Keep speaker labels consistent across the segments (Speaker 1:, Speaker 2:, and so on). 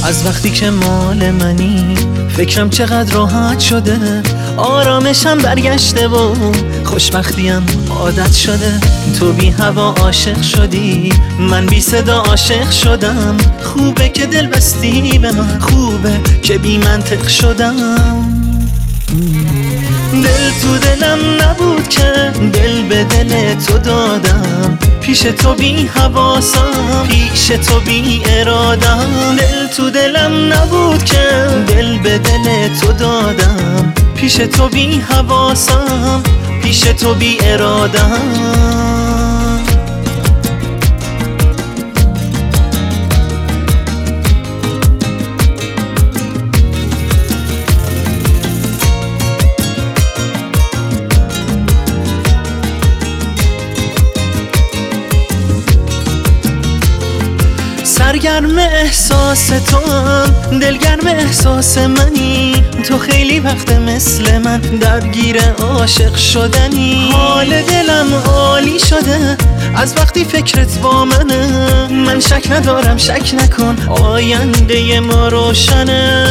Speaker 1: از وقتی که مال منی فکرم چقدر راحت شده، آرامشم برگشته و خوشبختیم عادت شده. تو بی هوا عاشق شدی، من بی صدا عاشق شدم. خوبه که دل بستی به من، خوبه که بی منطق شدم. دل تو دلم نبود که دل به دل تو دادم، پیش تو بی حواسم، پیش تو بی ارادم. دل تو دلم نبود که دل به دل تو دادم، پیش تو بی حواسم، پیش تو بی ارادم. سرگرم احساس تو هم، دلگرم احساس منی. تو خیلی وقت مثل من درگیر عاشق شدنی. حال دلم عالی شده از وقتی فکرت با منه. من شک ندارم، شک نکن، آینده ما روشنه.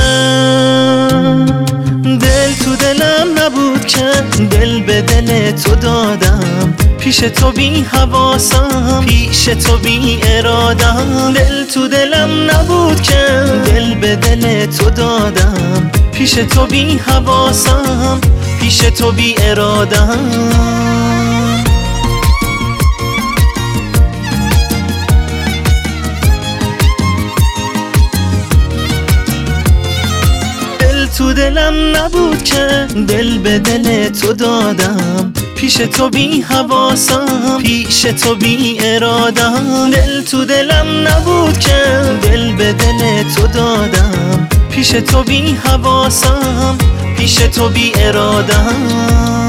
Speaker 1: دل تو دلم نبود که دل به دل تو دادم، پیش تو بی حواسم، پیش تو بی ارادم. دل تو دلم نبود که دل به دل تو دادم، پیش تو بی حواسم، پیش تو بی ارادم. تو دلم نبود که دل به دل تو دادم، پیش تو بی حواسم، پیش تو بی ارادم. دل تو دلم نبود که دل به دل تو دادم، پیش تو بی حواسم، پیش تو بی ارادم.